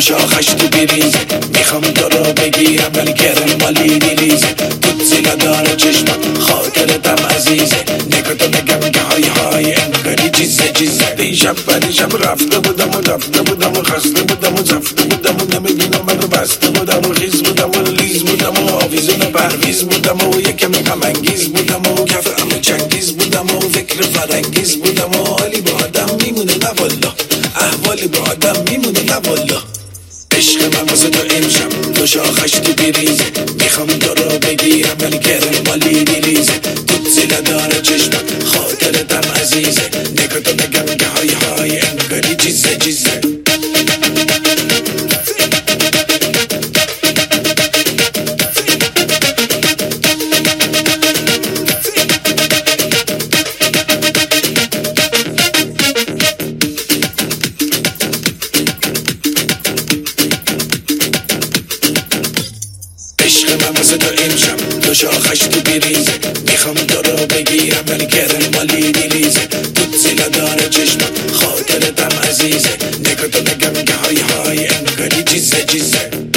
شاخش تو بریزه، میخوام تو رو بگیرم ولی کرم مالی میریزه، توت زیلا داره چشمم خاطرتم عزیزه، نگاه نگم که های های انگاری چیزه دیشب رفته بودم و خسته بودم و زفته بودم و نمیدونم من رو بسته بودم و خیز بودم و لیز بودم و آویزون و پرویز بودم و یکم غم انگیز بودم و کف همه چنگیز بودم و فکر فرنگیز بودم و حالی با آدم میمونه نه والا، احوالی با آدم میمونه نه والا. عشق من واسه تو امشب تو شاخش تو بریزه، میخوام تو رو بگیرم ولی کرم مالی میریزه، توت زیلا داره چشمم خاطرتم عزیزه، نگاه تو نگم که های های انگاری چیزه عشق من واسه تو امشب تو شاخش تو بریزه، میخوام تو رو بگیرم ولی کرم مالی میریزه، توت زیلا داره چشمم خاطرتم عزیزه، نگاه تو نگم که های های انگاری چیزه